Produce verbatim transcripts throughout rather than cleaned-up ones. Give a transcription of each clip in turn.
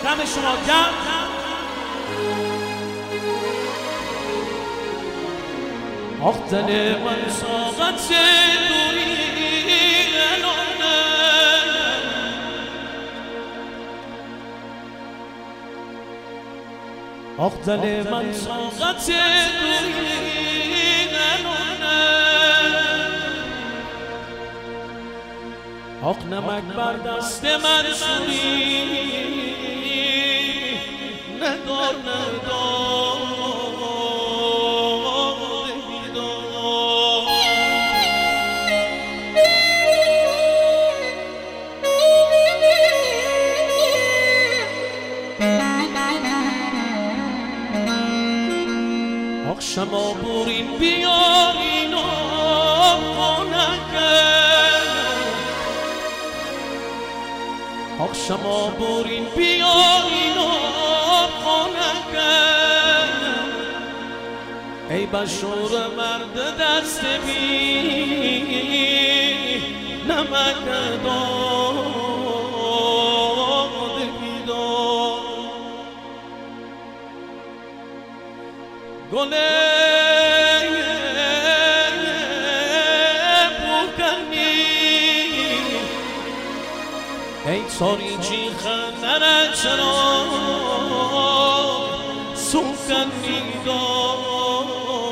دم شما گرم. آخ دل من ساغت دوری الانه، آخ دل من ساغت دوری الانه، آخ نمک بر دست من سوری ندار ندار آخ شما برین بیارین آب خانکن، آخ شما برین بیارین آب خانکن، ای بشور مرد دست بی نمک داد بیدار. گله بکنی ای تاریجی خنره چرا سوکنی داد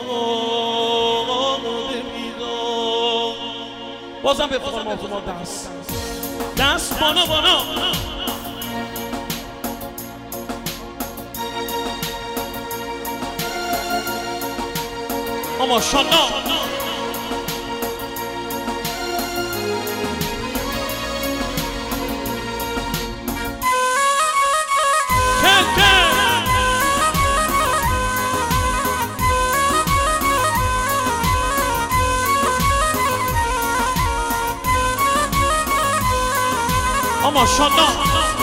بیدار. بازم به فرمان آتما دست دست بانا بانا. ماشاءالله ماشاءالله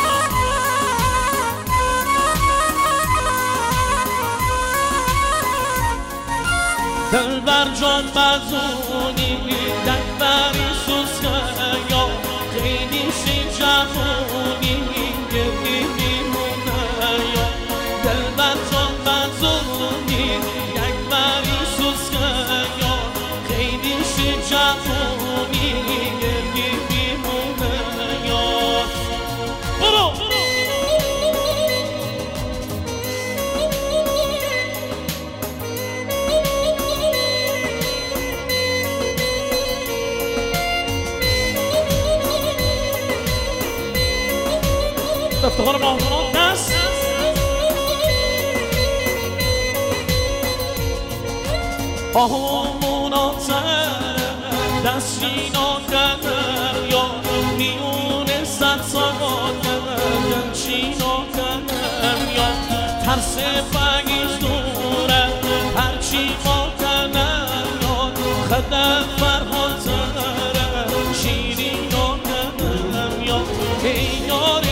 دلبر جان بزونی دلبری سوسکه یا خیلی شی جوونی گلی میمونه یا دلبر جان بزونی دلبری سوسکه یا خیلی شی جوونی گلی میمونه یا برو افتخار مهمونان دست آهمونا تره دستینا کنر یا میونه صد ساعت چینا کنر یا ترس بگیز دوره هرچی ما کنر یا خدم فرها تره شیرینا کنر یا ایاره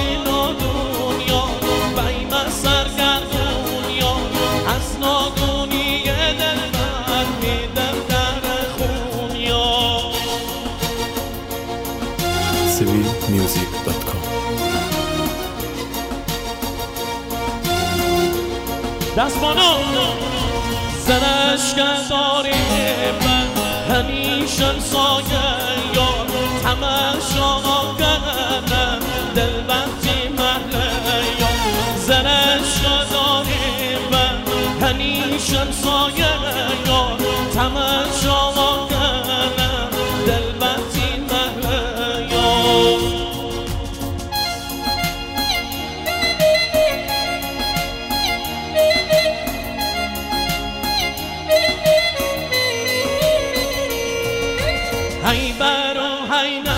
سیویل میوزیک دات کام. دست بانا زنشکه داری من همیشه سایه یا تماشا کنم دلبندی محله یا زنشکه داری من همیشه سایه یا تماشا کنم دلبندی محله یا هی برو هی نه